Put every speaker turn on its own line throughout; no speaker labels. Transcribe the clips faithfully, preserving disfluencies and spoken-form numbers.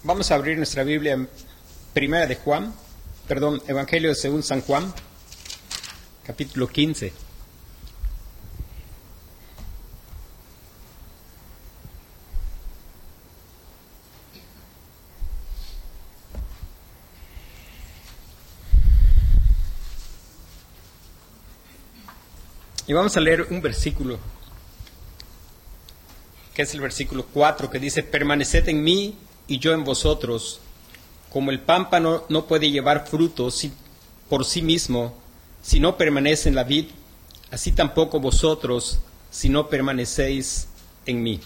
Vamos a abrir nuestra Biblia en Primera de Juan, perdón, Evangelio según San Juan, capítulo quince. Y vamos a leer un versículo, que es el versículo cuatro, que dice: permaneced en mí y yo en vosotros. Como el pámpano no puede llevar fruto si, por sí mismo, si no permanece en la vid, así tampoco vosotros, si no permanecéis en mí.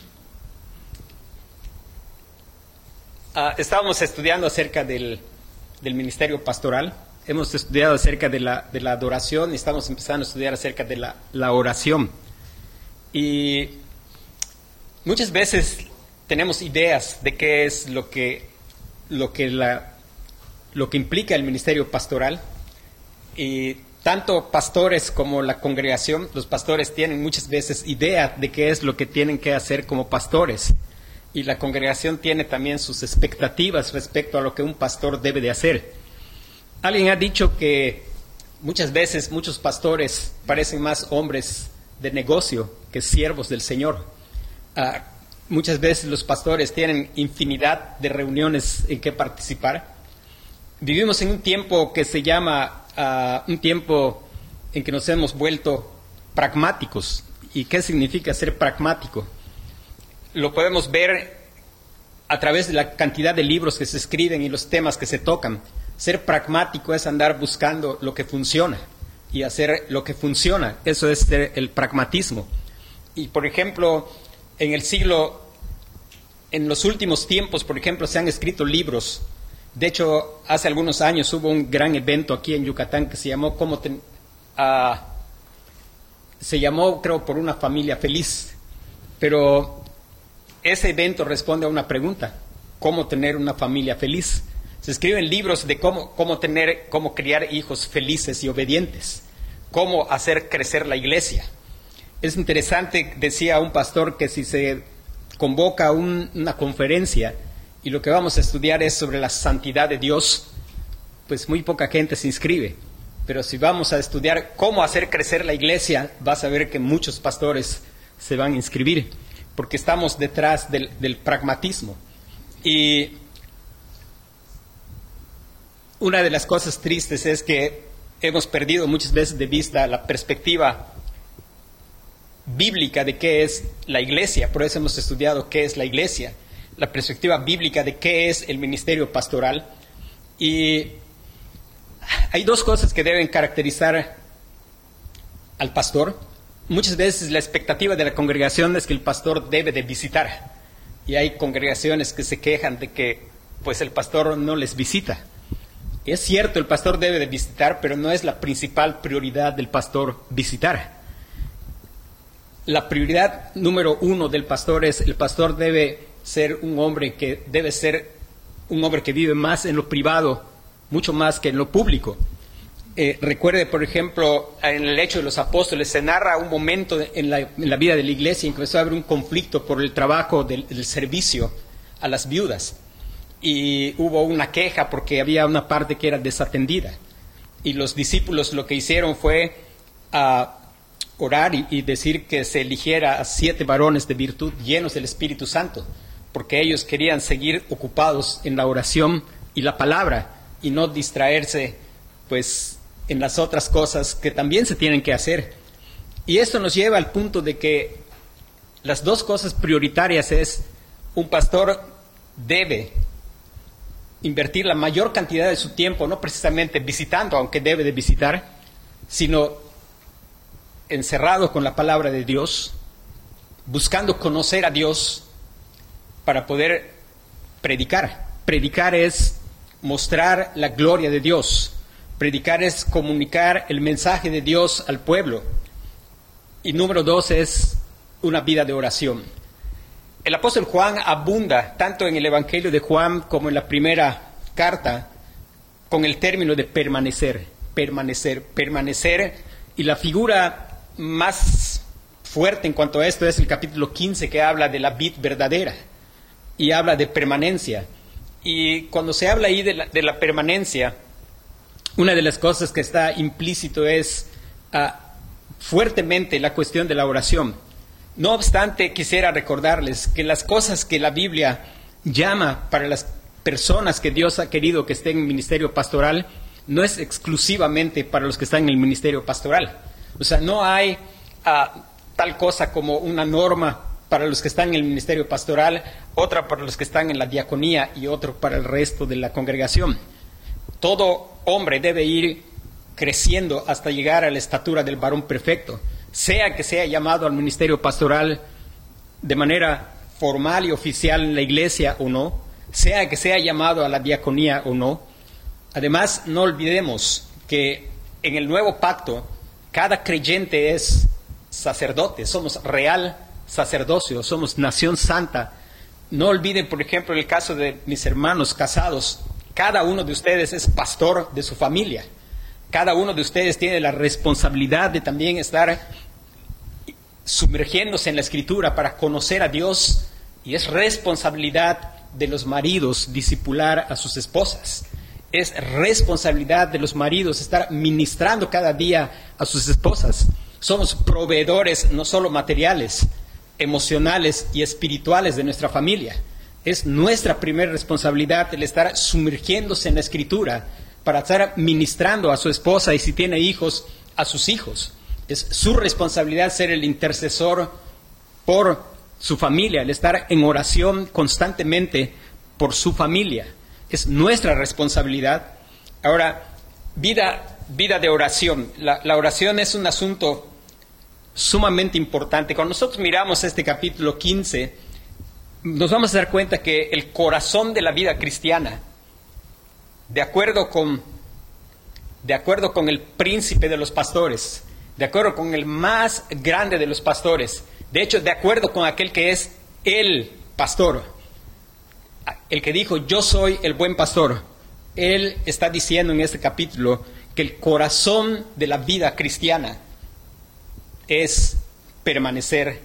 Ah, estábamos estudiando acerca del, del ministerio pastoral. Hemos estudiado acerca de la, de la adoración y estamos empezando a estudiar acerca de la, la oración. Y muchas veces tenemos ideas de qué es lo que, lo que, la, lo que implica el ministerio pastoral. Y tanto pastores como la congregación, los pastores tienen muchas veces idea de qué es lo que tienen que hacer como pastores. Y la congregación tiene también sus expectativas respecto a lo que un pastor debe de hacer. Alguien ha dicho que muchas veces muchos pastores parecen más hombres de negocio que siervos del Señor. Uh, muchas veces los pastores tienen infinidad de reuniones en que participar. Vivimos en un tiempo que se llama uh, un tiempo en que nos hemos vuelto pragmáticos. ¿Y qué significa ser pragmático? Lo podemos ver a través de la cantidad de libros que se escriben y los temas que se tocan. Ser pragmático es andar buscando lo que funciona y hacer lo que funciona. Eso es el pragmatismo. Y, por ejemplo, en el siglo, en los últimos tiempos, por ejemplo, se han escrito libros. De hecho, hace algunos años hubo un gran evento aquí en Yucatán que se llamó, ¿cómo te, uh, se llamó, creo, por una familia feliz. Pero ese evento responde a una pregunta: ¿cómo tener una familia feliz? Se escriben libros de cómo, cómo tener, cómo criar hijos felices y obedientes, cómo hacer crecer la iglesia. Es interesante, decía un pastor, que si se convoca un, una conferencia y lo que vamos a estudiar es sobre la santidad de Dios, pues muy poca gente se inscribe. Pero si vamos a estudiar cómo hacer crecer la iglesia, vas a ver que muchos pastores se van a inscribir, porque estamos detrás del, del pragmatismo. Y una de las cosas tristes es que hemos perdido muchas veces de vista la perspectiva bíblica de qué es la iglesia. Por eso hemos estudiado qué es la iglesia, la perspectiva bíblica de qué es el ministerio pastoral. Y hay dos cosas que deben caracterizar al pastor. Muchas veces la expectativa de la congregación es que el pastor debe de visitar. Y hay congregaciones que se quejan de que pues el pastor no les visita. Es cierto, el pastor debe de visitar, pero no es la principal prioridad del pastor visitar. La prioridad número uno del pastor es: el pastor debe ser un hombre que debe ser un hombre que vive más en lo privado, mucho más que en lo público. Eh, recuerde, por ejemplo, en el Hecho de los Apóstoles se narra un momento en la, en la vida de la iglesia en que empezó a haber un conflicto por el trabajo del, del servicio a las viudas. Y hubo una queja porque había una parte que era desatendida. Y los discípulos lo que hicieron fue uh, orar y, y decir que se eligiera a siete varones de virtud llenos del Espíritu Santo, porque ellos querían seguir ocupados en la oración y la palabra y no distraerse pues en las otras cosas que también se tienen que hacer. Y esto nos lleva al punto de que las dos cosas prioritarias es: un pastor debe invertir la mayor cantidad de su tiempo, no precisamente visitando, aunque debe de visitar, sino encerrado con la palabra de Dios, buscando conocer a Dios para poder predicar. Predicar es mostrar la gloria de Dios. Predicar es comunicar el mensaje de Dios al pueblo. Y número dos es una vida de oración. El apóstol Juan abunda, tanto en el Evangelio de Juan como en la primera carta, con el término de permanecer, permanecer, permanecer. Y la figura más fuerte en cuanto a esto es el capítulo quince, que habla de la vid verdadera y habla de permanencia. Y cuando se habla ahí de la, de la permanencia, una de las cosas que está implícito es uh, fuertemente la cuestión de la oración. No obstante, quisiera recordarles que las cosas que la Biblia llama para las personas que Dios ha querido que estén en el ministerio pastoral, no es exclusivamente para los que están en el ministerio pastoral. O sea, no hay uh, tal cosa como una norma para los que están en el ministerio pastoral, otra para los que están en la diaconía y otro para el resto de la congregación. Todo hombre debe ir creciendo hasta llegar a la estatura del varón perfecto, sea que sea llamado al ministerio pastoral de manera formal y oficial en la iglesia o no, sea que sea llamado a la diaconía o no. Además, no olvidemos que en el nuevo pacto cada creyente es sacerdote, somos real sacerdocio, somos nación santa. No olviden, por ejemplo, el caso de mis hermanos casados, cada uno de ustedes es pastor de su familia. Cada uno de ustedes tiene la responsabilidad de también estar sumergiéndose en la Escritura para conocer a Dios, y es responsabilidad de los maridos discipular a sus esposas. Es responsabilidad de los maridos estar ministrando cada día a sus esposas. Somos proveedores no solo materiales, emocionales y espirituales de nuestra familia. Es nuestra primera responsabilidad el estar sumergiéndose en la Escritura para estar ministrando a su esposa, y si tiene hijos, a sus hijos. Es su responsabilidad ser el intercesor por su familia, el estar en oración constantemente por su familia. Es nuestra responsabilidad. Ahora, vida, vida de oración. La, la oración es un asunto sumamente importante. Cuando nosotros miramos este capítulo quince, nos vamos a dar cuenta que el corazón de la vida cristiana, de acuerdo con, de acuerdo con el príncipe de los pastores, de acuerdo con el más grande de los pastores, de hecho, de acuerdo con aquel que es el pastor, el que dijo, yo soy el buen pastor, él está diciendo en este capítulo que el corazón de la vida cristiana es permanecer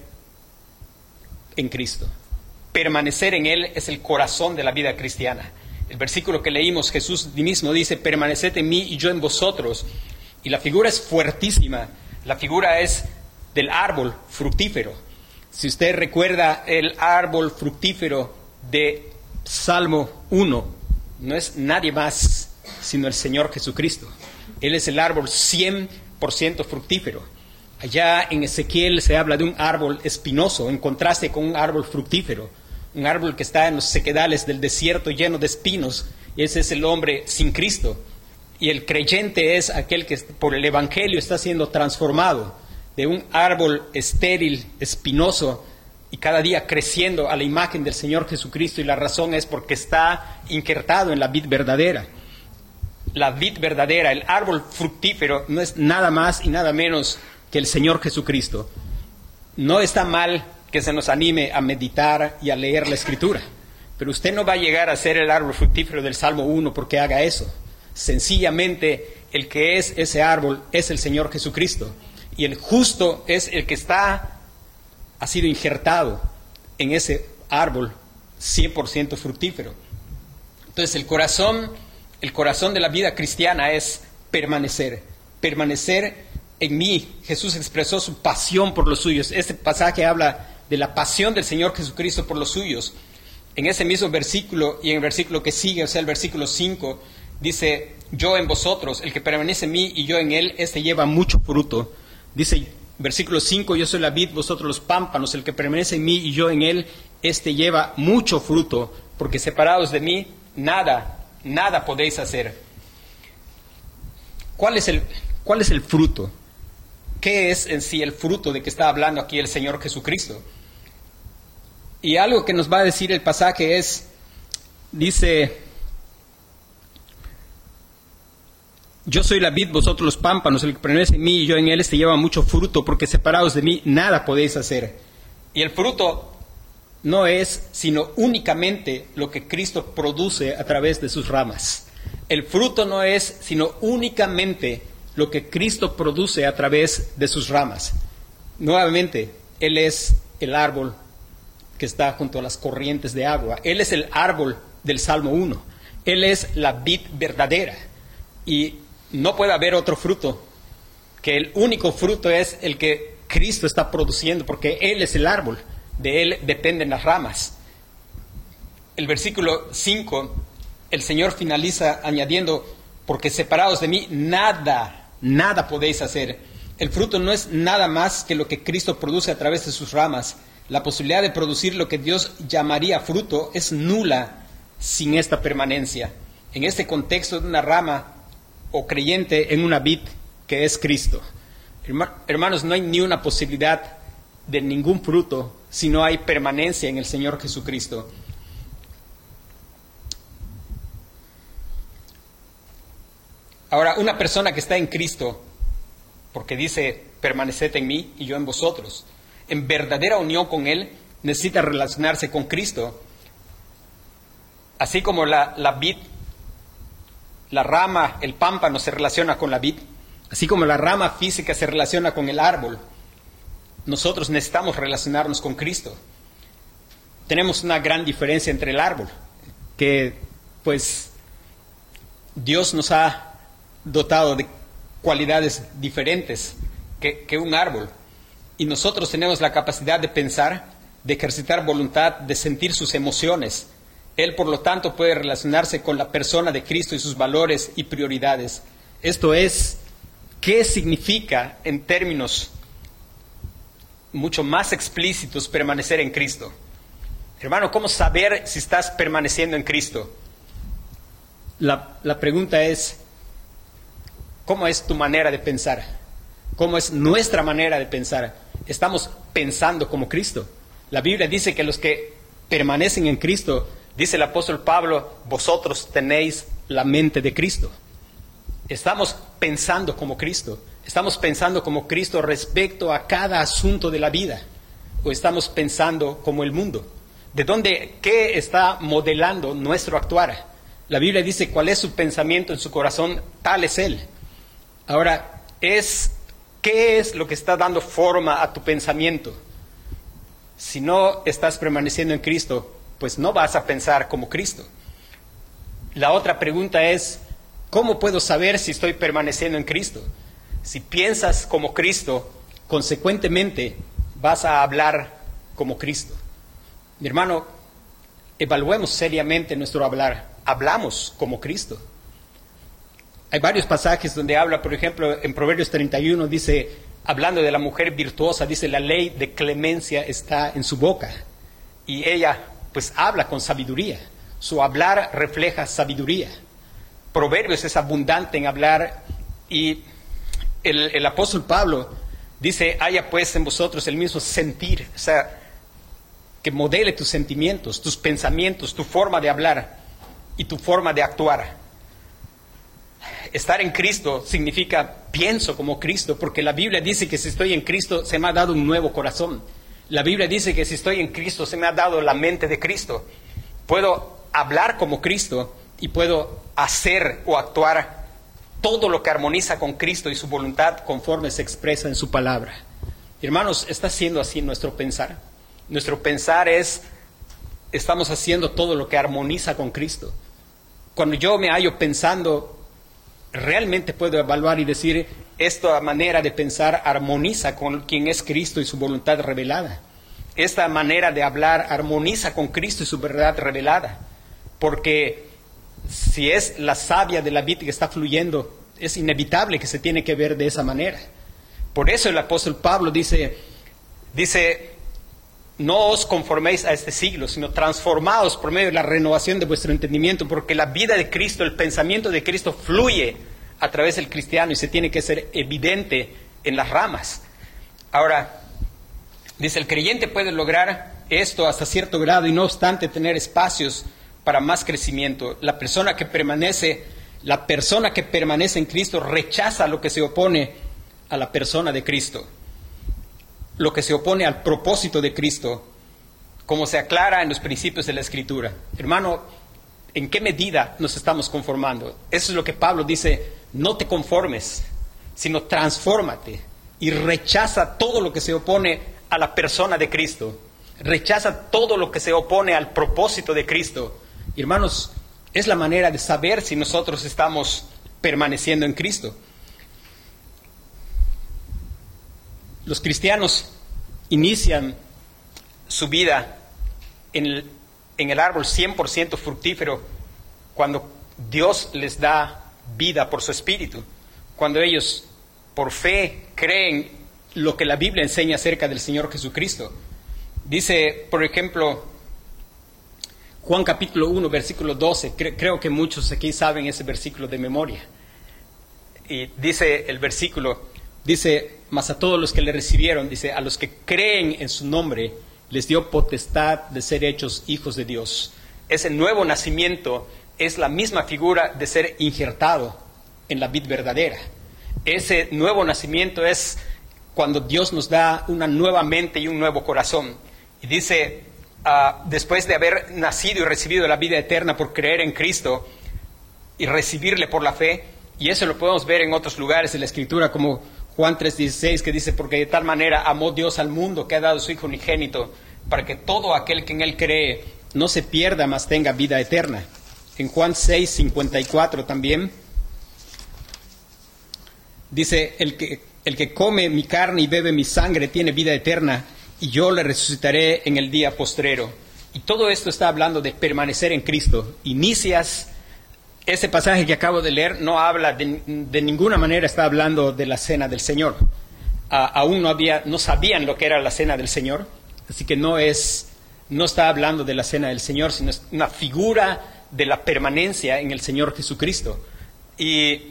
en Cristo. Permanecer en Él es el corazón de la vida cristiana. El versículo que leímos, Jesús mismo dice, permaneced en mí y yo en vosotros. Y la figura es fuertísima. La figura es del árbol fructífero. Si usted recuerda el árbol fructífero de Salmo uno, no es nadie más sino el Señor Jesucristo. Él es el árbol cien por ciento fructífero. Allá en Ezequiel se habla de un árbol espinoso en contraste con un árbol fructífero, un árbol que está en los sequedales del desierto lleno de espinos, y ese es el hombre sin Cristo. Y el creyente es aquel que por el Evangelio está siendo transformado de un árbol estéril, espinoso, y cada día creciendo a la imagen del Señor Jesucristo, y la razón es porque está injertado en la vid verdadera. La vid verdadera, el árbol fructífero, no es nada más y nada menos que el Señor Jesucristo. No está mal que se nos anime a meditar y a leer la Escritura, pero usted no va a llegar a ser el árbol fructífero del Salmo uno porque haga eso. Sencillamente, el que es ese árbol es el Señor Jesucristo, y el justo es el que está, ha sido injertado en ese árbol cien por ciento fructífero. Entonces, el corazón, el corazón de la vida cristiana es permanecer, permanecer en mí. Jesús expresó su pasión por los suyos. Este pasaje habla de la pasión del Señor Jesucristo por los suyos. En ese mismo versículo y en el versículo que sigue, o sea, el versículo cinco, dice, yo en vosotros, el que permanece en mí y yo en él, este lleva mucho fruto. Dice, versículo cinco, yo soy la vid, vosotros los pámpanos, el que permanece en mí y yo en él, este lleva mucho fruto, porque separados de mí, nada, nada podéis hacer. ¿Cuál es el, cuál es el fruto? ¿Qué es en sí el fruto de que está hablando aquí el Señor Jesucristo? Y algo que nos va a decir el pasaje es, dice, yo soy la vid, vosotros los pámpanos, el que permanece en mí y yo en él, este lleva mucho fruto, porque separados de mí nada podéis hacer. Y el fruto no es sino únicamente lo que Cristo produce a través de sus ramas. El fruto no es sino únicamente lo que Cristo produce a través de sus ramas. Nuevamente, Él es el árbol que está junto a las corrientes de agua. Él es el árbol del Salmo uno. Él es la vid verdadera y no puede haber otro fruto, que el único fruto es el que Cristo está produciendo, porque Él es el árbol, de Él dependen las ramas. El versículo cinco, el Señor finaliza añadiendo, porque separados de mí, nada, nada podéis hacer. El fruto no es nada más que lo que Cristo produce a través de sus ramas. La posibilidad de producir lo que Dios llamaría fruto es nula sin esta permanencia. En este contexto de una rama o creyente en una vid que es Cristo. Hermanos, no hay ni una posibilidad de ningún fruto si no hay permanencia en el Señor Jesucristo. Ahora, una persona que está en Cristo, porque dice, permaneced en mí y yo en vosotros, en verdadera unión con Él, necesita relacionarse con Cristo. Así como la, la vid, la rama, el pámpano se relaciona con la vid, así como la rama física se relaciona con el árbol, nosotros necesitamos relacionarnos con Cristo. Tenemos una gran diferencia entre el árbol, que pues Dios nos ha dotado de cualidades diferentes que, que un árbol. Y nosotros tenemos la capacidad de pensar, de ejercitar voluntad, de sentir sus emociones. Él, por lo tanto, puede relacionarse con la persona de Cristo y sus valores y prioridades. Esto es, ¿qué significa en términos mucho más explícitos permanecer en Cristo? Hermano, ¿cómo saber si estás permaneciendo en Cristo? La, la pregunta es, ¿cómo es tu manera de pensar? ¿Cómo es nuestra manera de pensar? ¿Estamos pensando como Cristo? La Biblia dice que los que permanecen en Cristo, dice el apóstol Pablo, vosotros tenéis la mente de Cristo. Estamos pensando como Cristo. Estamos pensando como Cristo respecto a cada asunto de la vida. ¿O estamos pensando como el mundo? ¿De dónde, qué está modelando nuestro actuar? La Biblia dice cuál es su pensamiento en su corazón, tal es Él. Ahora, es, ¿qué es lo que está dando forma a tu pensamiento? Si no estás permaneciendo en Cristo, pues no vas a pensar como Cristo. La otra pregunta es, ¿cómo puedo saber si estoy permaneciendo en Cristo? Si piensas como Cristo, consecuentemente vas a hablar como Cristo. Mi hermano, evaluemos seriamente nuestro hablar. Hablamos como Cristo. Hay varios pasajes donde habla, por ejemplo, en Proverbios treinta y uno dice, hablando de la mujer virtuosa, dice, la ley de clemencia está en su boca. Y ella, pues, habla con sabiduría. Su hablar refleja sabiduría. Proverbios es abundante en hablar y el, el apóstol Pablo dice, haya pues en vosotros el mismo sentir, o sea, que modele tus sentimientos, tus pensamientos, tu forma de hablar y tu forma de actuar. Estar en Cristo significa pienso como Cristo, porque la Biblia dice que si estoy en Cristo se me ha dado un nuevo corazón. La Biblia dice que si estoy en Cristo se me ha dado la mente de Cristo. Puedo hablar como Cristo y puedo hacer o actuar todo lo que armoniza con Cristo y su voluntad conforme se expresa en su palabra. Hermanos, ¿está siendo así nuestro pensar? Nuestro pensar es, estamos haciendo todo lo que armoniza con Cristo. Cuando yo me hallo pensando, realmente puedo evaluar y decir, esta manera de pensar armoniza con quien es Cristo y su voluntad revelada. Esta manera de hablar armoniza con Cristo y su verdad revelada. Porque si es la savia de la vid que está fluyendo, es inevitable que se tiene que ver de esa manera. Por eso el apóstol Pablo dice, dice, no os conforméis a este siglo, sino transformaos por medio de la renovación de vuestro entendimiento, porque la vida de Cristo, el pensamiento de Cristo fluye a través del cristiano y se tiene que ser evidente en las ramas. Ahora, dice, el creyente puede lograr esto hasta cierto grado y no obstante tener espacios para más crecimiento. La persona que permanece, la persona que permanece en Cristo rechaza lo que se opone a la persona de Cristo, lo que se opone al propósito de Cristo, como se aclara en los principios de la Escritura. Hermano, ¿en qué medida nos estamos conformando? Eso es lo que Pablo dice, no te conformes, sino transfórmate y rechaza todo lo que se opone a la persona de Cristo. Rechaza todo lo que se opone al propósito de Cristo Hermanos, es la manera de saber si nosotros estamos permaneciendo en Cristo. Los cristianos inician su vida en el, en el árbol cien por ciento fructífero cuando Dios les da vida por su Espíritu, cuando ellos por fe creen lo que la Biblia enseña acerca del Señor Jesucristo. Dice, por ejemplo, Juan capítulo uno, versículo doce, cre- creo que muchos aquí saben ese versículo de memoria. Y dice el versículo, dice, mas a todos los que le recibieron, dice, a los que creen en su nombre, les dio potestad de ser hechos hijos de Dios. Ese nuevo nacimiento es la misma figura de ser injertado en la vid verdadera. Ese nuevo nacimiento es cuando Dios nos da una nueva mente y un nuevo corazón. Y dice, uh, después de haber nacido y recibido la vida eterna por creer en Cristo y recibirle por la fe, y eso lo podemos ver en otros lugares de la Escritura, como Juan tres dieciséis, que dice, porque de tal manera amó Dios al mundo que ha dado su Hijo unigénito, para que todo aquel que en Él cree no se pierda, mas tenga vida eterna. En Juan seis cincuenta y cuatro también dice, el que, el que come mi carne y bebe mi sangre tiene vida eterna, y yo le resucitaré en el día postrero. Y todo esto está hablando de permanecer en Cristo. Inicias, ese pasaje que acabo de leer no habla de, de ninguna manera, está hablando de la cena del Señor. A, aún no había, no sabían lo que era la cena del Señor, así que no es, no está hablando de la cena del Señor, sino es una figura de la permanencia en el Señor Jesucristo. Y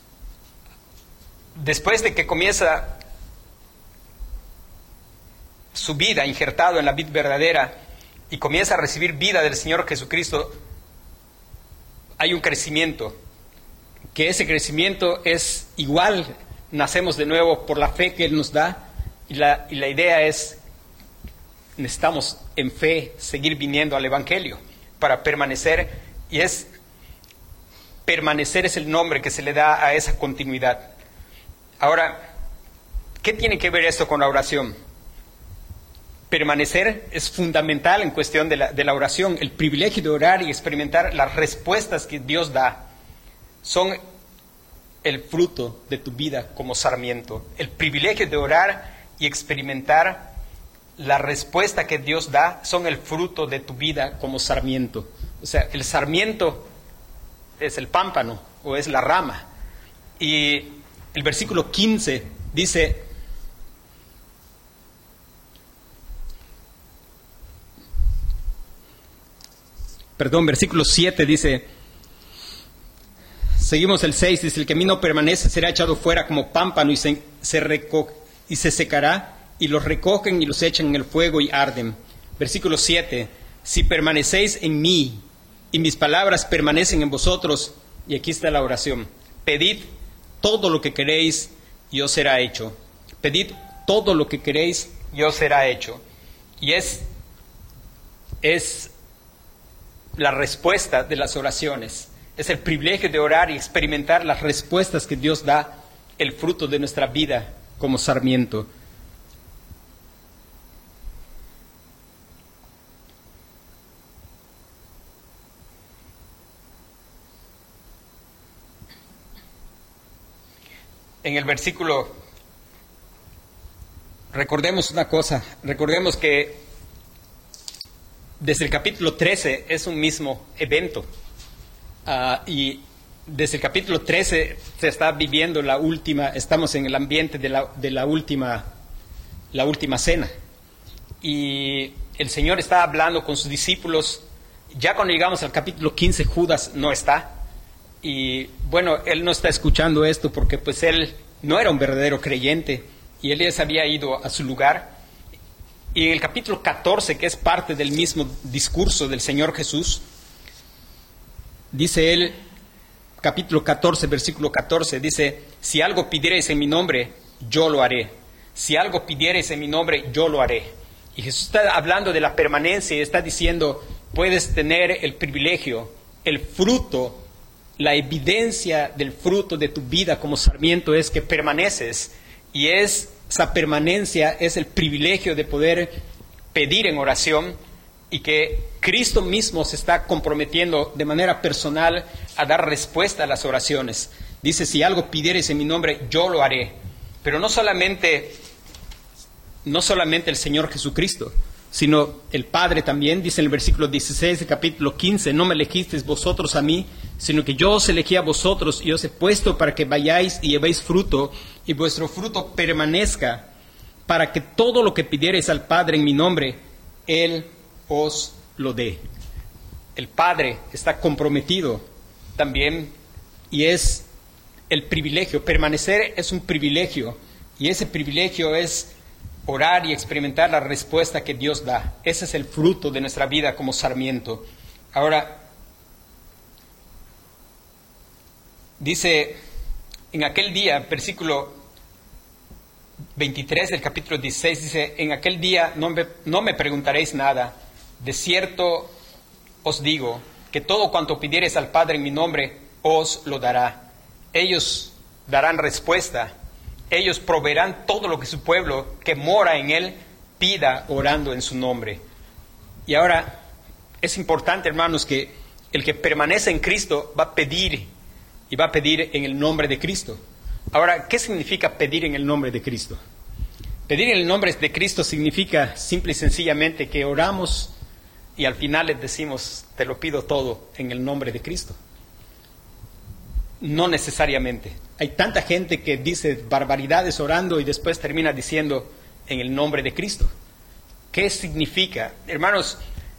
después de que comienza su vida injertado en la vid verdadera y comienza a recibir vida del Señor Jesucristo, hay un crecimiento, que ese crecimiento es igual, nacemos de nuevo por la fe que Él nos da, y la, y la idea es, necesitamos en fe seguir viniendo al Evangelio para permanecer, y es, permanecer es el nombre que se le da a esa continuidad. Ahora, ¿qué tiene que ver esto con la oración? Permanecer es fundamental en cuestión de la, de la oración. El privilegio de orar y experimentar las respuestas que Dios da son el fruto de tu vida como sarmiento. El privilegio de orar y experimentar la respuesta que Dios da son el fruto de tu vida como sarmiento. O sea, el sarmiento es el pámpano o es la rama. Y el versículo quince dice, perdón, versículo siete dice, seguimos el seis, dice, el que en mí no permanece será echado fuera como pámpano y se, se, reco- y se secará, y los recogen y los echan en el fuego y arden. Versículo siete, si permanecéis en mí y mis palabras permanecen en vosotros, y aquí está la oración, pedid todo lo que queréis y os será hecho. Pedid todo lo que queréis y os será hecho. Y es, es la respuesta de las oraciones. Es el privilegio de orar y experimentar las respuestas que Dios da, el fruto de nuestra vida como sarmiento. En el versículo, recordemos una cosa, recordemos que desde el capítulo trece es un mismo evento, uh, y desde el capítulo trece se está viviendo la última, estamos en el ambiente de la, de la última, la última cena, y el Señor está hablando con sus discípulos. Ya cuando llegamos al capítulo quince, Judas no está. Y bueno, él no está escuchando esto porque pues él no era un verdadero creyente y él ya se había ido a su lugar. Y en el capítulo catorce, que es parte del mismo discurso del Señor Jesús, dice él, capítulo catorce, versículo catorce, dice, si algo pidiereis en mi nombre, yo lo haré. Si algo pidiereis en mi nombre, yo lo haré. Y Jesús está hablando de la permanencia y está diciendo, puedes tener el privilegio, el fruto, la evidencia del fruto de tu vida como sarmiento es que permaneces, y es, esa permanencia es el privilegio de poder pedir en oración y que Cristo mismo se está comprometiendo de manera personal a dar respuesta a las oraciones. Dice, si algo pidieres en mi nombre, yo lo haré. Pero no solamente, no solamente el Señor Jesucristo, sino el Padre también. Dice en el versículo dieciséis del capítulo quince, no me elegisteis vosotros a mí, sino que yo os elegí a vosotros y os he puesto para que vayáis y llevéis fruto, y vuestro fruto permanezca, para que todo lo que pidiereis al Padre en mi nombre, Él os lo dé. El Padre está comprometido también, y es el privilegio. Permanecer es un privilegio, y ese privilegio es orar y experimentar la respuesta que Dios da. Ese es el fruto de nuestra vida como sarmiento. Ahora, dice en aquel día, versículo veintitrés del capítulo dieciséis, dice, en aquel día no me, no me preguntaréis nada. De cierto os digo que todo cuanto pidiereis al Padre en mi nombre, os lo dará. Ellos darán respuesta. Ellos proveerán todo lo que su pueblo que mora en él pida orando en su nombre. Y ahora es importante, hermanos, que el que permanece en Cristo va a pedir, y va a pedir en el nombre de Cristo. Ahora, ¿qué significa pedir en el nombre de Cristo? Pedir en el nombre de Cristo significa simple y sencillamente que oramos y al final les decimos, te lo pido todo en el nombre de Cristo. No necesariamente. Hay tanta gente que dice barbaridades orando y después termina diciendo en el nombre de Cristo. ¿Qué significa? Hermanos,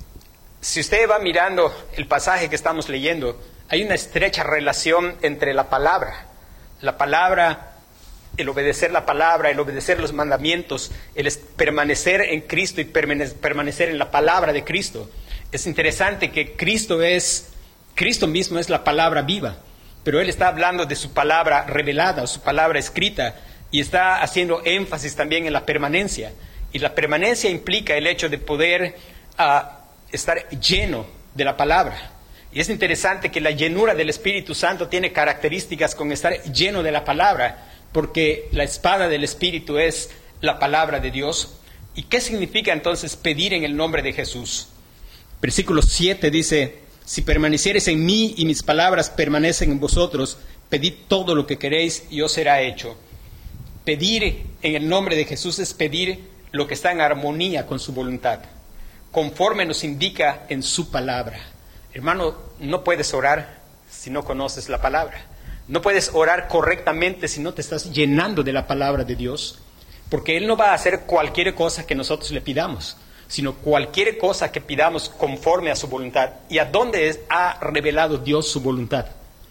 si usted va mirando el pasaje que estamos leyendo, hay una estrecha relación entre la palabra, la palabra, el obedecer la palabra, el obedecer los mandamientos, el permanecer en Cristo y permanecer en la palabra de Cristo. Es interesante que Cristo es, Cristo mismo es la palabra viva. Pero Él está hablando de su palabra revelada, o su palabra escrita, y está haciendo énfasis también en la permanencia. Y la permanencia implica el hecho de poder uh, estar lleno de la palabra. Y es interesante que la llenura del Espíritu Santo tiene características con estar lleno de la palabra, porque la espada del Espíritu es la palabra de Dios. ¿Y qué significa entonces pedir en el nombre de Jesús? Versículo siete dice, si permaneciereis en mí y mis palabras permanecen en vosotros, pedid todo lo que queréis y os será hecho. Pedir en el nombre de Jesús es pedir lo que está en armonía con su voluntad, conforme nos indica en su palabra. Hermano, no puedes orar si no conoces la palabra. No puedes orar correctamente si no te estás llenando de la palabra de Dios, porque Él no va a hacer cualquier cosa que nosotros le pidamos, sino cualquier cosa que pidamos conforme a su voluntad. ¿Y a dónde es, ha revelado Dios su voluntad?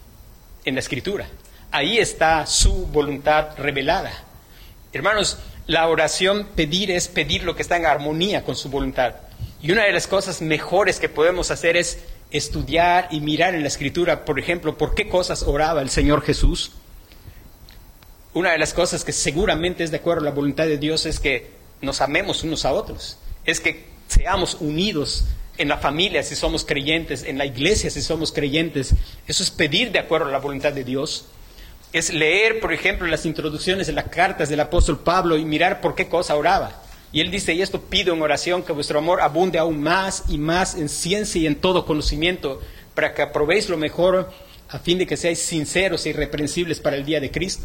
En la Escritura. Ahí está su voluntad revelada. Hermanos, la oración, pedir, es pedir lo que está en armonía con su voluntad. Y una de las cosas mejores que podemos hacer es estudiar y mirar en la Escritura, por ejemplo, por qué cosas oraba el Señor Jesús. Una de las cosas que seguramente es de acuerdo a la voluntad de Dios es que nos amemos unos a otros. Es que seamos unidos en la familia si somos creyentes, en la iglesia si somos creyentes. Eso es pedir de acuerdo a la voluntad de Dios. Es leer, por ejemplo, las introducciones de las cartas del apóstol Pablo y mirar por qué cosa oraba. Y él dice, y esto pido en oración, que vuestro amor abunde aún más y más en ciencia y en todo conocimiento, para que aprobéis lo mejor, a fin de que seáis sinceros e irreprensibles para el día de Cristo.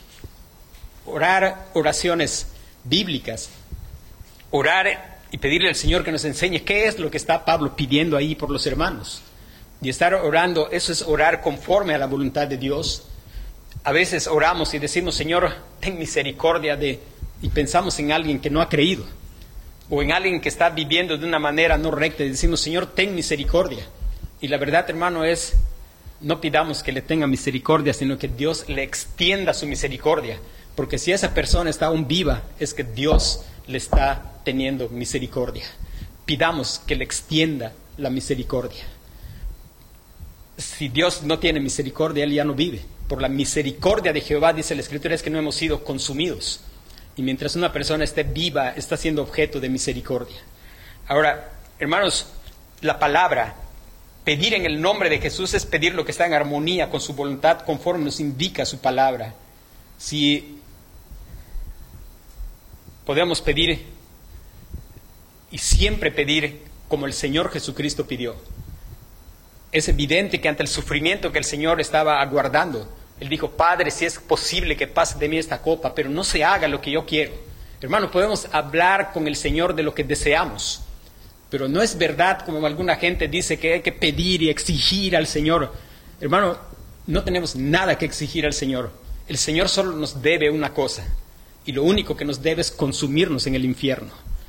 Orar oraciones bíblicas. Orar y pedirle al Señor que nos enseñe qué es lo que está Pablo pidiendo ahí por los hermanos. Y estar orando, eso es orar conforme a la voluntad de Dios. A veces oramos y decimos, Señor, ten misericordia de... Y pensamos en alguien que no ha creído, o en alguien que está viviendo de una manera no recta, y decimos, Señor, ten misericordia. Y la verdad, hermano, es, no pidamos que le tenga misericordia, sino que Dios le extienda su misericordia. Porque si esa persona está aún viva, es que Dios le está teniendo misericordia. Pidamos que le extienda la misericordia. Si Dios no tiene misericordia, Él ya no vive. Por la misericordia de Jehová, dice la Escritura, es que no hemos sido consumidos. Y mientras una persona esté viva, está siendo objeto de misericordia. Ahora, hermanos, la palabra, pedir en el nombre de Jesús es pedir lo que está en armonía con su voluntad, conforme nos indica su palabra. Si podemos pedir y siempre pedir como el Señor Jesucristo pidió. Es evidente que ante el sufrimiento que el Señor estaba aguardando, Él dijo, Padre, si es posible que pase de mí esta copa, pero no se haga lo que yo quiero. Hermano, podemos hablar con el Señor de lo que deseamos, pero no es verdad, como alguna gente dice, que hay que pedir y exigir al Señor. Hermano, no tenemos nada que exigir al Señor. El Señor solo nos debe una cosa, y lo único que nos debe es consumirnos en el infierno.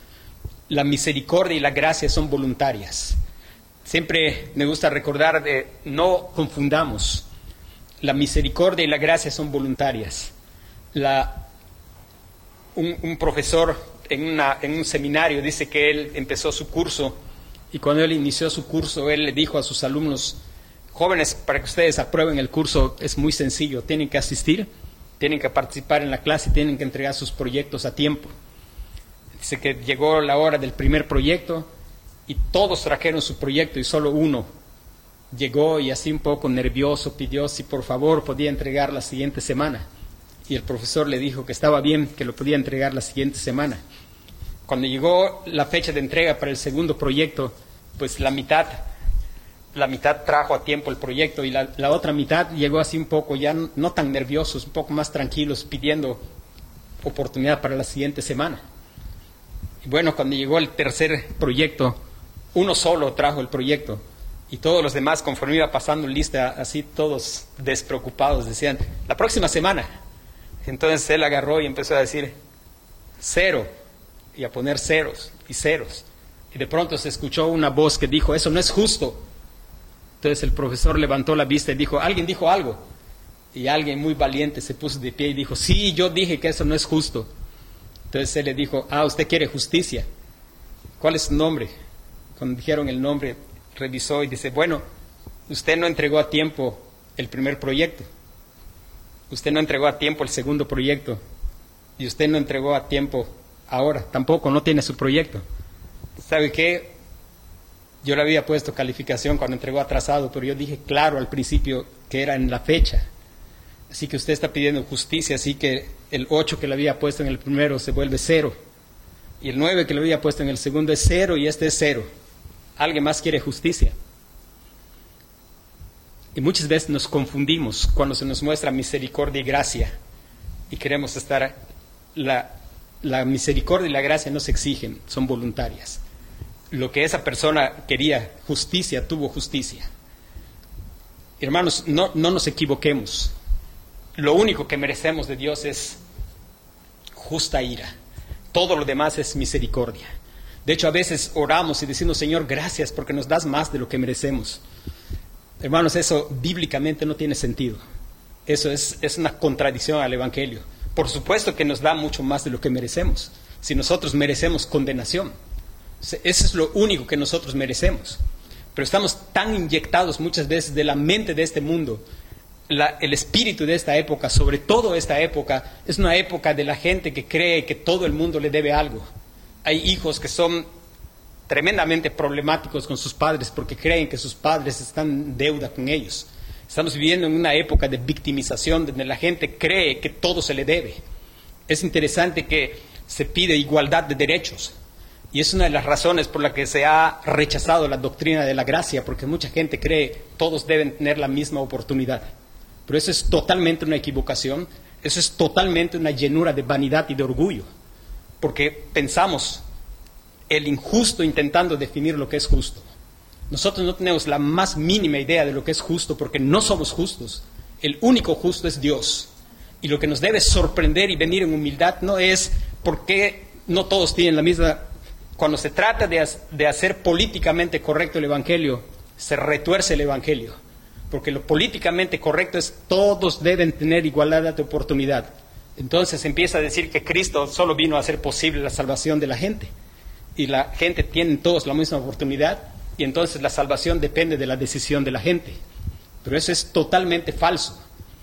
La misericordia y la gracia son voluntarias. Siempre me gusta recordar de no confundamos. La misericordia y la gracia son voluntarias. La, un, un profesor en, una, en un seminario dice que él empezó su curso y cuando él inició su curso, él le dijo a sus alumnos, jóvenes, para que ustedes aprueben el curso es muy sencillo, tienen que asistir, tienen que participar en la clase y tienen que entregar sus proyectos a tiempo. Dice que llegó la hora del primer proyecto y todos trajeron su proyecto y solo uno llegó y así un poco nervioso pidió si por favor podía entregar la siguiente semana. Y el profesor le dijo que estaba bien, que lo podía entregar la siguiente semana. Cuando llegó la fecha de entrega para el segundo proyecto, pues la mitad, la mitad trajo a tiempo el proyecto y la, la otra mitad llegó así un poco ya no, no tan nerviosos, un poco más tranquilos, pidiendo oportunidad para la siguiente semana. Y bueno, cuando llegó el tercer proyecto, uno solo trajo el proyecto y todos los demás, conforme iba pasando lista, así todos despreocupados, decían, la próxima semana. Entonces él agarró y empezó a decir, cero, y a poner ceros y ceros. Y de pronto se escuchó una voz que dijo, eso no es justo. Entonces el profesor levantó la vista y dijo, alguien dijo algo. Y alguien muy valiente se puso de pie y dijo, sí, yo dije que eso no es justo. Entonces él le dijo, ah, usted quiere justicia. ¿Cuál es su nombre? Cuando dijeron el nombre, revisó y dice, bueno, usted no entregó a tiempo el primer proyecto. Usted no entregó a tiempo el segundo proyecto. Y usted no entregó a tiempo ahora. Tampoco, no tiene su proyecto. ¿Sabe qué? Yo le había puesto calificación cuando entregó atrasado, pero yo dije claro al principio que era en la fecha. Así que usted está pidiendo justicia, así que el ocho que le había puesto en el primero se vuelve cero. Y el nueve que le había puesto en el segundo es cero y este es cero. ¿Alguien más quiere justicia? Y muchas veces nos confundimos cuando se nos muestra misericordia y gracia. Y queremos estar... La, la misericordia y la gracia no se exigen, son voluntarias. Lo que esa persona quería, justicia, tuvo justicia. Hermanos, no, no nos equivoquemos. Lo único que merecemos de Dios es justa ira. Todo lo demás es misericordia. De hecho, a veces oramos y decimos, Señor, gracias porque nos das más de lo que merecemos. Hermanos, eso bíblicamente no tiene sentido. Eso es, es una contradicción al Evangelio. Por supuesto que nos da mucho más de lo que merecemos. Si nosotros merecemos condenación. Eso es lo único que nosotros merecemos. Pero estamos tan inyectados muchas veces de la mente de este mundo. La, el espíritu de esta época, sobre todo esta época, es una época de la gente que cree que todo el mundo le debe algo. Hay hijos que son tremendamente problemáticos con sus padres porque creen que sus padres están en deuda con ellos. Estamos viviendo en una época de victimización donde la gente cree que todo se le debe. Es interesante que se pide igualdad de derechos y es una de las razones por la que se ha rechazado la doctrina de la gracia, porque mucha gente cree que todos deben tener la misma oportunidad. Pero eso es totalmente una equivocación, eso es totalmente una llenura de vanidad y de orgullo, porque pensamos el injusto intentando definir lo que es justo. Nosotros no tenemos la más mínima idea de lo que es justo porque no somos justos. El único justo es Dios. Y lo que nos debe sorprender y venir en humildad no es por qué no todos tienen la misma... Cuando se trata de, de hacer políticamente correcto el Evangelio, se retuerce el Evangelio. Porque lo políticamente correcto es todos deben tener igualdad de oportunidad. Entonces empieza a decir que Cristo solo vino a hacer posible la salvación de la gente. Y la gente tiene todos la misma oportunidad y entonces la salvación depende de la decisión de la gente. Pero eso es totalmente falso.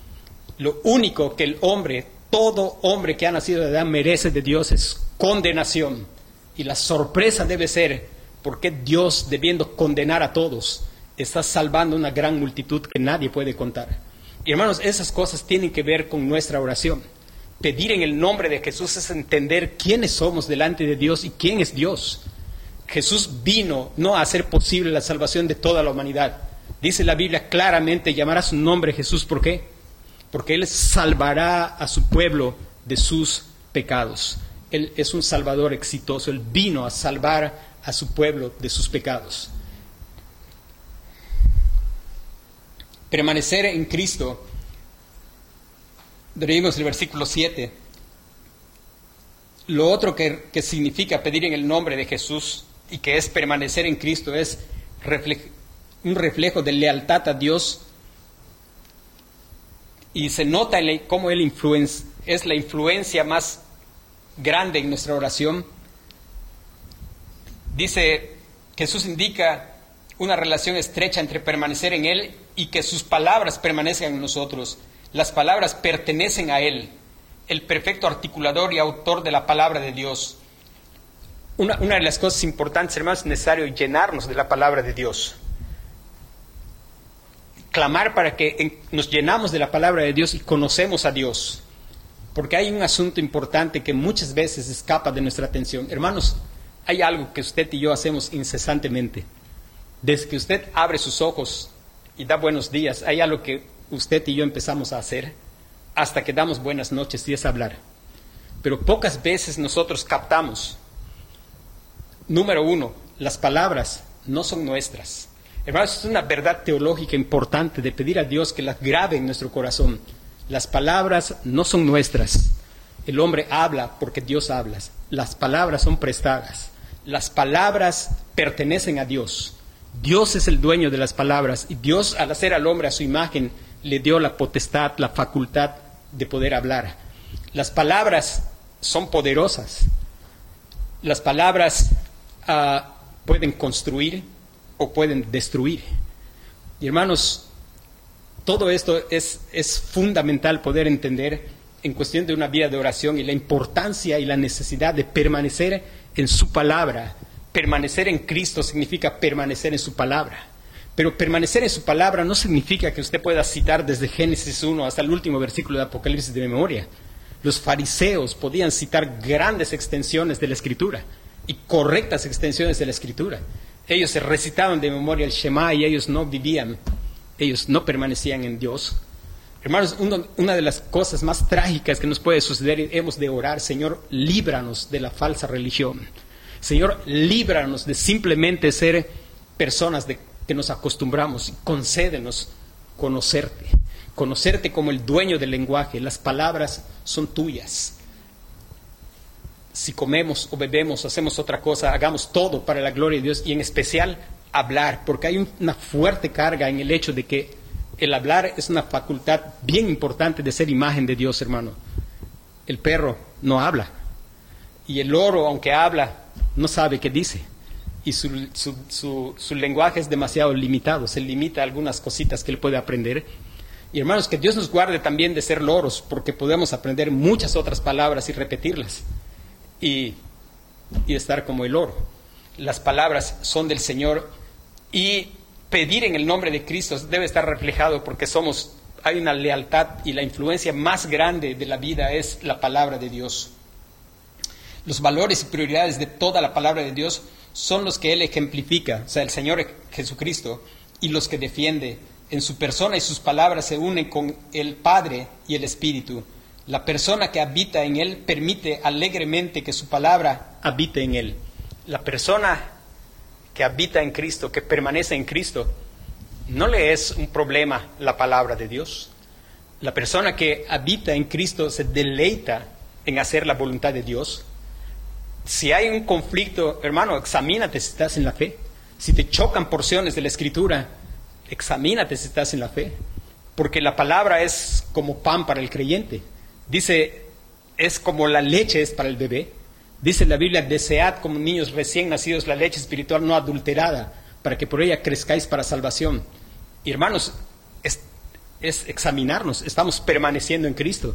Lo único que el hombre, todo hombre que ha nacido de Adán merece de Dios es condenación. Y la sorpresa debe ser por qué Dios, debiendo condenar a todos, está salvando una gran multitud que nadie puede contar. Y hermanos, esas cosas tienen que ver con nuestra oración. Pedir en el nombre de Jesús es entender quiénes somos delante de Dios y quién es Dios. Jesús vino no a hacer posible la salvación de toda la humanidad. Dice la Biblia claramente, llamará su nombre Jesús. ¿Por qué? Porque Él salvará a su pueblo de sus pecados. Él es un salvador exitoso. Él vino a salvar a su pueblo de sus pecados. Permanecer en Cristo. Leímos el versículo siete. Lo otro que, que significa pedir en el nombre de Jesús y que es permanecer en Cristo es refle- un reflejo de lealtad a Dios, y se nota en la, cómo Él influen- es la influencia más grande en nuestra oración. Dice, Jesús indica una relación estrecha entre permanecer en Él y que sus palabras permanezcan en nosotros. Las palabras pertenecen a Él, el perfecto articulador y autor de la palabra de Dios. Una, una de las cosas importantes, hermanos, es necesario llenarnos de la palabra de Dios. Clamar para que en, nos llenamos de la palabra de Dios y conocemos a Dios. Porque hay un asunto importante que muchas veces escapa de nuestra atención. Hermanos, hay algo que usted y yo hacemos incesantemente. Desde que usted abre sus ojos y da buenos días, hay algo que usted y yo empezamos a hacer hasta que damos buenas noches, y es hablar. Pero pocas veces nosotros captamos. Número uno, las palabras no son nuestras. Hermanos, es una verdad teológica importante de pedir a Dios que las grabe en nuestro corazón. Las palabras no son nuestras. El hombre habla porque Dios habla. Las palabras son prestadas. Las palabras pertenecen a Dios. Dios es el dueño de las palabras, y Dios, al hacer al hombre a su imagen, le dio la potestad, la facultad de poder hablar. Las palabras son poderosas. Las palabras uh, pueden construir o pueden destruir. Y hermanos, todo esto es, es fundamental poder entender en cuestión de una vida de oración, y la importancia y la necesidad de permanecer en su palabra. Permanecer en Cristo significa permanecer en su palabra. Pero permanecer en su palabra no significa que usted pueda citar desde Génesis uno hasta el último versículo de Apocalipsis de memoria. Los fariseos podían citar grandes extensiones de la Escritura y correctas extensiones de la Escritura. Ellos se recitaban de memoria el Shema y ellos no vivían, ellos no permanecían en Dios. Hermanos, uno, una de las cosas más trágicas que nos puede suceder, hemos de orar: Señor, líbranos de la falsa religión. Señor, líbranos de simplemente ser personas de, que nos acostumbramos, y concédenos conocerte. Conocerte como el dueño del lenguaje. Las palabras son tuyas. Si comemos o bebemos o hacemos otra cosa, hagamos todo para la gloria de Dios, y en especial hablar, porque hay una fuerte carga en el hecho de que el hablar es una facultad bien importante de ser imagen de Dios, hermano. El perro no habla, y el loro, aunque habla, no sabe qué dice, y su, su, su, su lenguaje es demasiado limitado, se limita a algunas cositas que él puede aprender. Y hermanos, que Dios nos guarde también de ser loros, porque podemos aprender muchas otras palabras y repetirlas, y, y estar como el loro. Las palabras son del Señor, y pedir en el nombre de Cristo debe estar reflejado, porque somos, hay una lealtad, y la influencia más grande de la vida es la palabra de Dios. Los valores y prioridades de toda la palabra de Dios son los que Él ejemplifica, o sea, el Señor Jesucristo, y los que defiende. En su persona y sus palabras se unen con el Padre y el Espíritu. La persona que habita en Él permite alegremente que su palabra habite en Él. La persona que habita en Cristo, que permanece en Cristo, no le es un problema la palabra de Dios. La persona que habita en Cristo se deleita en hacer la voluntad de Dios. Si hay un conflicto, hermano, examínate si estás en la fe. Si te chocan porciones de la Escritura, examínate si estás en la fe. Porque la palabra es como pan para el creyente. Dice, es como la leche es para el bebé. Dice la Biblia: desead como niños recién nacidos la leche espiritual no adulterada, para que por ella crezcáis para salvación. Y hermanos, es, es examinarnos. Estamos permaneciendo en Cristo.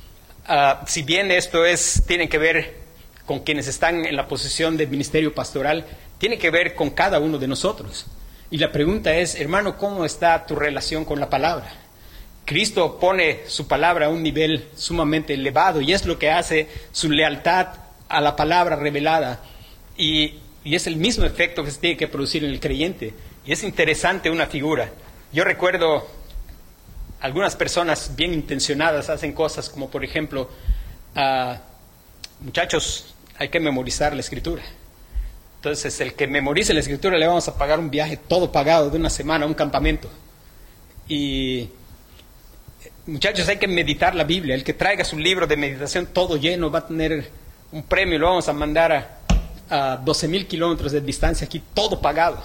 Uh, si bien esto es, tiene que ver con quienes están en la posición de ministerio pastoral, tiene que ver con cada uno de nosotros. Y la pregunta es, hermano, ¿cómo está tu relación con la palabra? Cristo pone su palabra a un nivel sumamente elevado, y es lo que hace su lealtad a la palabra revelada. Y Y es el mismo efecto que se tiene que producir en el creyente. Y es interesante una figura. Yo recuerdo algunas personas bien intencionadas hacen cosas como, por ejemplo, uh, muchachos, hay que memorizar la escritura. Entonces, el que memorice la escritura le vamos a pagar un viaje todo pagado de una semana a un campamento. Y muchachos, hay que meditar la Biblia. El que traiga su libro de meditación todo lleno va a tener un premio. Lo vamos a mandar a, a doce mil kilómetros de distancia aquí, todo pagado.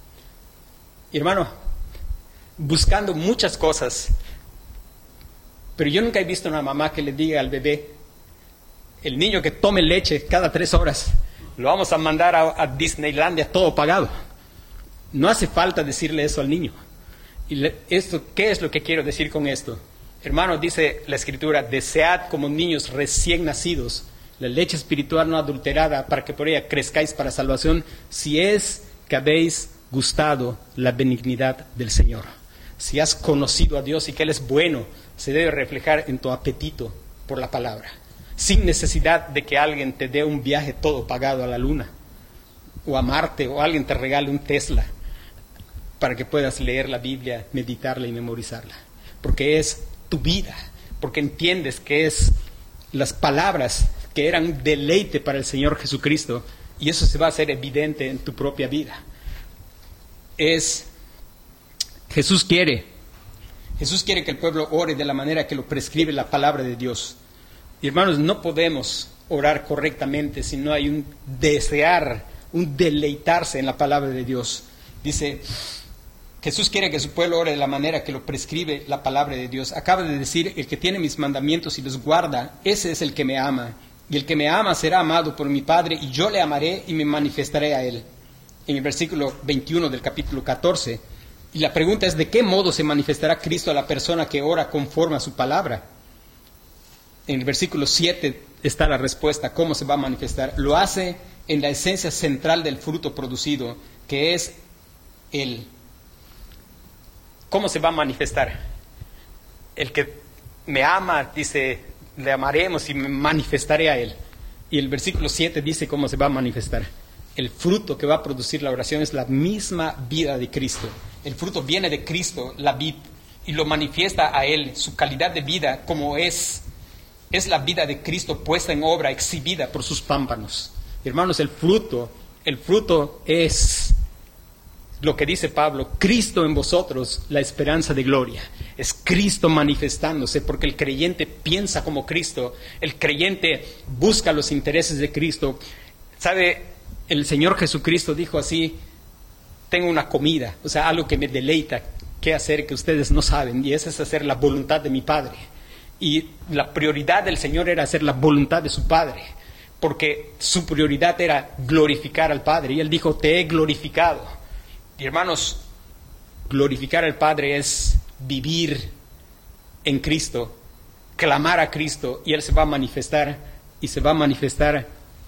Y hermano, buscando muchas cosas. Pero yo nunca he visto una mamá que le diga al bebé, el niño que tome leche cada tres horas, lo vamos a mandar a, a Disneylandia todo pagado. No hace falta decirle eso al niño. Y le, esto, ¿qué es lo que quiero decir con esto? Hermano, dice la Escritura, desead como niños recién nacidos la leche espiritual no adulterada para que por ella crezcáis para salvación, si es que habéis gustado la benignidad del Señor. Si has conocido a Dios y que Él es bueno, se debe reflejar en tu apetito por la palabra, sin necesidad de que alguien te dé un viaje todo pagado a la luna, o a Marte, o alguien te regale un Tesla, para que puedas leer la Biblia, meditarla y memorizarla. Porque es tu vida, porque entiendes que es las palabras que eran un deleite para el Señor Jesucristo, y eso se va a hacer evidente en tu propia vida. Es, Jesús quiere, Jesús quiere que el pueblo ore de la manera que lo prescribe la palabra de Dios. Y hermanos, no podemos orar correctamente si no hay un desear, un deleitarse en la palabra de Dios. Dice, Jesús quiere que su pueblo ore de la manera que lo prescribe la palabra de Dios. Acaba de decir, el que tiene mis mandamientos y los guarda, ese es el que me ama. Y el que me ama será amado por mi Padre, y yo le amaré y me manifestaré a él. En el versículo veintiuno del capítulo catorce. Y la pregunta es, ¿de qué modo se manifestará Cristo a la persona que ora conforme a su palabra? En el versículo siete está la respuesta, ¿cómo se va a manifestar? Lo hace en la esencia central del fruto producido, que es el... ¿Cómo se va a manifestar? El que me ama, dice, le amaremos y me manifestaré a él. Y el versículo siete dice cómo se va a manifestar. El fruto que va a producir la oración es la misma vida de Cristo. El fruto viene de Cristo, la vid, y lo manifiesta a él, su calidad de vida, como es, es la vida de Cristo puesta en obra, exhibida por sus pámpanos. Hermanos, el fruto, el fruto es lo que dice Pablo, Cristo en vosotros, la esperanza de gloria. Es Cristo manifestándose, porque el creyente piensa como Cristo, el creyente busca los intereses de Cristo. ¿Sabe? El Señor Jesucristo dijo así, tengo una comida, o sea, algo que me deleita, qué hacer que ustedes no saben, y eso es hacer la voluntad de mi Padre. Y la prioridad del Señor era hacer la voluntad de su Padre, porque su prioridad era glorificar al Padre, y Él dijo, te he glorificado. Y hermanos, glorificar al Padre es vivir en Cristo, clamar a Cristo, y Él se va a manifestar, y se va a manifestar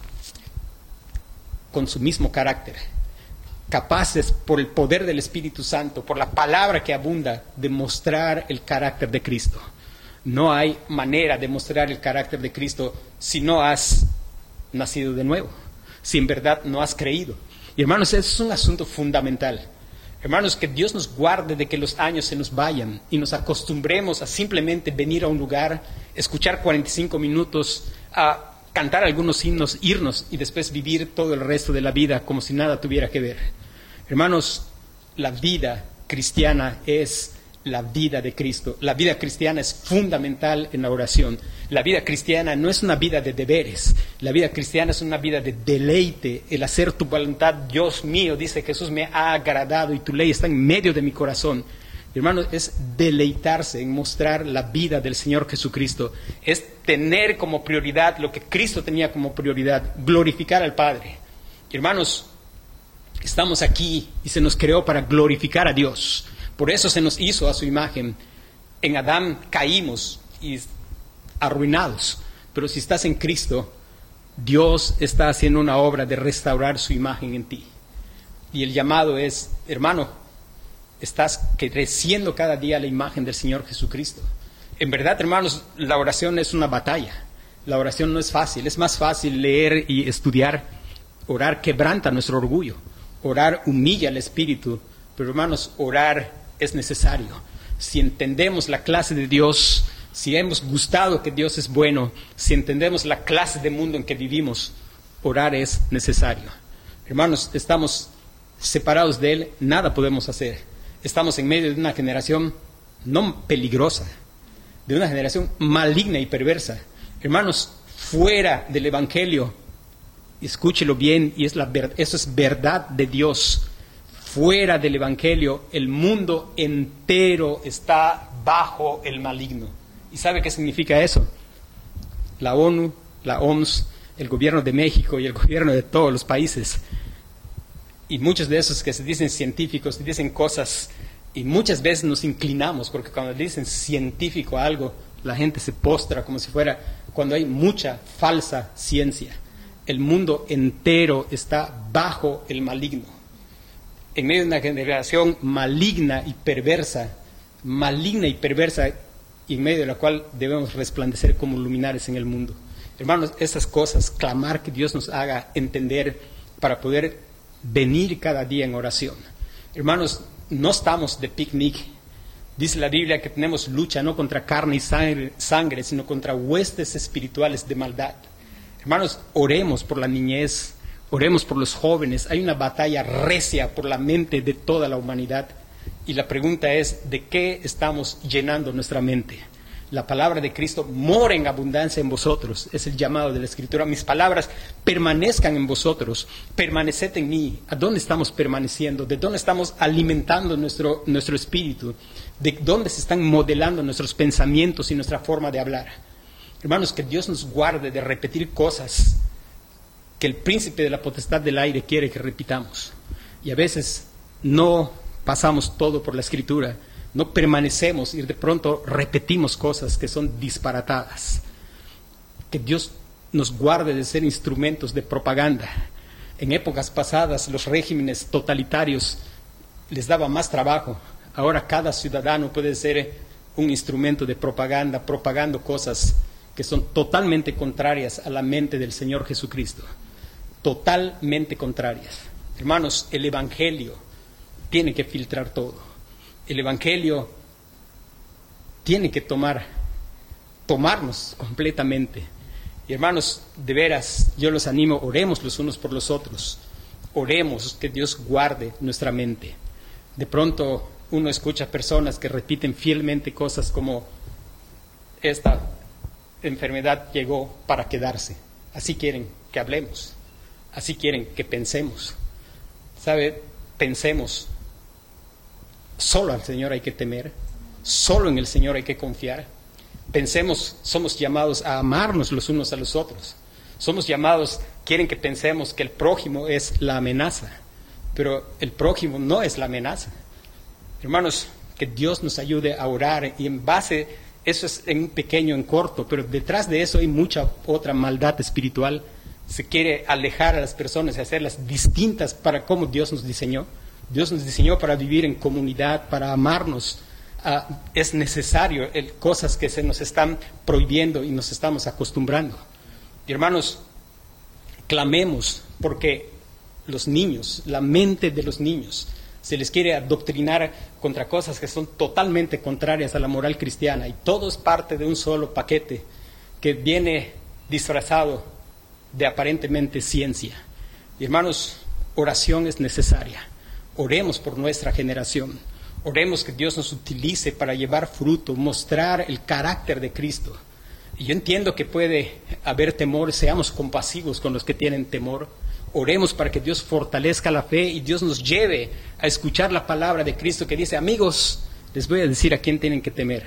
con su mismo carácter, capaces por el poder del Espíritu Santo, por la palabra que abunda, de mostrar el carácter de Cristo. No hay manera de mostrar el carácter de Cristo si no has nacido de nuevo, si en verdad no has creído. Y hermanos, eso es un asunto fundamental. Hermanos, que Dios nos guarde de que los años se nos vayan y nos acostumbremos a simplemente venir a un lugar, escuchar cuarenta y cinco minutos, a cantar algunos himnos, irnos y después vivir todo el resto de la vida como si nada tuviera que ver. Hermanos, la vida cristiana es la vida de Cristo. La vida cristiana es fundamental en la oración. La vida cristiana no es una vida de deberes. La vida cristiana es una vida de deleite, el hacer tu voluntad. Dios mío, dice Jesús, me ha agradado y tu ley está en medio de mi corazón. Hermanos, es deleitarse en mostrar la vida del Señor Jesucristo. Es tener como prioridad lo que Cristo tenía como prioridad, glorificar al Padre. Hermanos, estamos aquí y se nos creó para glorificar a Dios. Por eso se nos hizo a su imagen. En Adán caímos y arruinados, pero si estás en Cristo, Dios está haciendo una obra de restaurar su imagen en ti. Y el llamado es, hermano, estás creciendo cada día la imagen del Señor Jesucristo. En verdad, hermanos, la oración es una batalla. La oración no es fácil. Es más fácil leer y estudiar Orar quebranta nuestro orgullo. Orar humilla el espíritu. Pero hermanos, orar es necesario. Si entendemos la clase de Dios, si hemos gustado que Dios es bueno, si entendemos la clase de mundo en que vivimos, orar es necesario. Hermanos, estamos separados de Él, nada podemos hacer. Estamos en medio de una generación no peligrosa, de una generación maligna y perversa. Hermanos, fuera del Evangelio, escúchelo bien, y es la ver- eso es verdad de Dios. Fuera del Evangelio, el mundo entero está bajo el maligno. ¿Y sabe qué significa eso? La ONU, la O M S, el gobierno de México y el gobierno de todos los países, y muchos de esos que se dicen científicos, dicen cosas, y muchas veces nos inclinamos, porque cuando dicen científico a algo, la gente se postra como si fuera, cuando hay mucha falsa ciencia. El mundo entero está bajo el maligno. En medio de una generación maligna y perversa, maligna y perversa, y en medio de la cual debemos resplandecer como luminares en el mundo. Hermanos, esas cosas, clamar que Dios nos haga entender para poder venir cada día en oración. Hermanos, no estamos de picnic. Dice la Biblia que tenemos lucha no contra carne y sangre, sangre, sino contra huestes espirituales de maldad. Hermanos, oremos por la niñez, oremos por los jóvenes. Hay una batalla recia por la mente de toda la humanidad. Y la pregunta es, ¿de qué estamos llenando nuestra mente? La palabra de Cristo mora en abundancia en vosotros. Es el llamado de la Escritura. Mis palabras permanezcan en vosotros. Permaneced en mí. ¿A dónde estamos permaneciendo? ¿De dónde estamos alimentando nuestro, nuestro espíritu? ¿De dónde se están modelando nuestros pensamientos y nuestra forma de hablar? Hermanos, que Dios nos guarde de repetir cosas que el príncipe de la potestad del aire quiere que repitamos. Y a veces no pasamos todo por la Escritura. No permanecemos y de pronto repetimos cosas que son disparatadas. Que Dios nos guarde de ser instrumentos de propaganda. En épocas pasadas los regímenes totalitarios les daba más trabajo. Ahora cada ciudadano puede ser un instrumento de propaganda, propagando cosas que son totalmente contrarias a la mente del Señor Jesucristo. Totalmente contrarias. Hermanos, el Evangelio tiene que filtrar todo. El Evangelio tiene que tomar, tomarnos completamente. Y hermanos, de veras, yo los animo, oremos los unos por los otros. Oremos que Dios guarde nuestra mente. De pronto uno escucha personas que repiten fielmente cosas como, esta enfermedad llegó para quedarse. Así quieren que hablemos. Así quieren que pensemos. ¿Sabe? Pensemos. Solo al Señor hay que temer, solo en el Señor hay que confiar. Pensemos, somos llamados a amarnos los unos a los otros. Somos llamados, quieren que pensemos que el prójimo es la amenaza, pero el prójimo no es la amenaza. Hermanos, que Dios nos ayude a orar y en base, eso es en un pequeño, en corto, pero detrás de eso hay mucha otra maldad espiritual. Se quiere alejar a las personas y hacerlas distintas para cómo Dios nos diseñó. Dios nos diseñó para vivir en comunidad, para amarnos. Uh, es necesario el, cosas que se nos están prohibiendo y nos estamos acostumbrando. Y hermanos, clamemos porque los niños, la mente de los niños, se les quiere adoctrinar contra cosas que son totalmente contrarias a la moral cristiana. Y todo es parte de un solo paquete que viene disfrazado de aparentemente ciencia. Y hermanos, oración es necesaria. Oremos por nuestra generación. Oremos que Dios nos utilice para llevar fruto, mostrar el carácter de Cristo. Y yo entiendo que puede haber temor, seamos compasivos con los que tienen temor. Oremos para que Dios fortalezca la fe y Dios nos lleve a escuchar la palabra de Cristo que dice, amigos, les voy a decir a quién tienen que temer.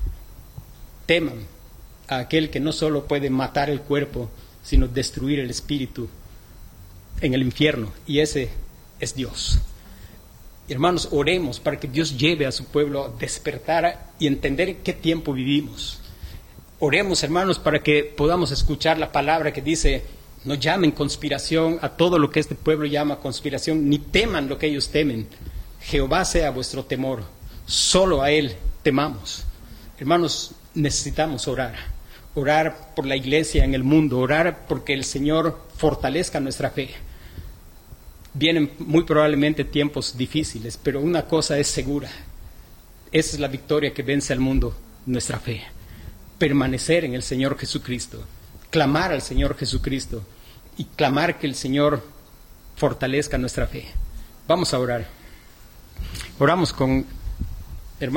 Teman a aquel que no solo puede matar el cuerpo, sino destruir el espíritu en el infierno. Y ese es Dios. Hermanos, oremos para que Dios lleve a su pueblo a despertar y entender en qué tiempo vivimos. Oremos, hermanos, para que podamos escuchar la palabra que dice, no llamen conspiración a todo lo que este pueblo llama conspiración, ni teman lo que ellos temen. Jehová sea vuestro temor, solo a Él temamos. Hermanos, necesitamos orar. Orar por la iglesia en el mundo, orar porque el Señor fortalezca nuestra fe. Vienen muy probablemente tiempos difíciles, pero una cosa es segura. Esa es la victoria que vence al mundo, nuestra fe. Permanecer en el Señor Jesucristo, clamar al Señor Jesucristo y clamar que el Señor fortalezca nuestra fe. Vamos a orar. Oramos con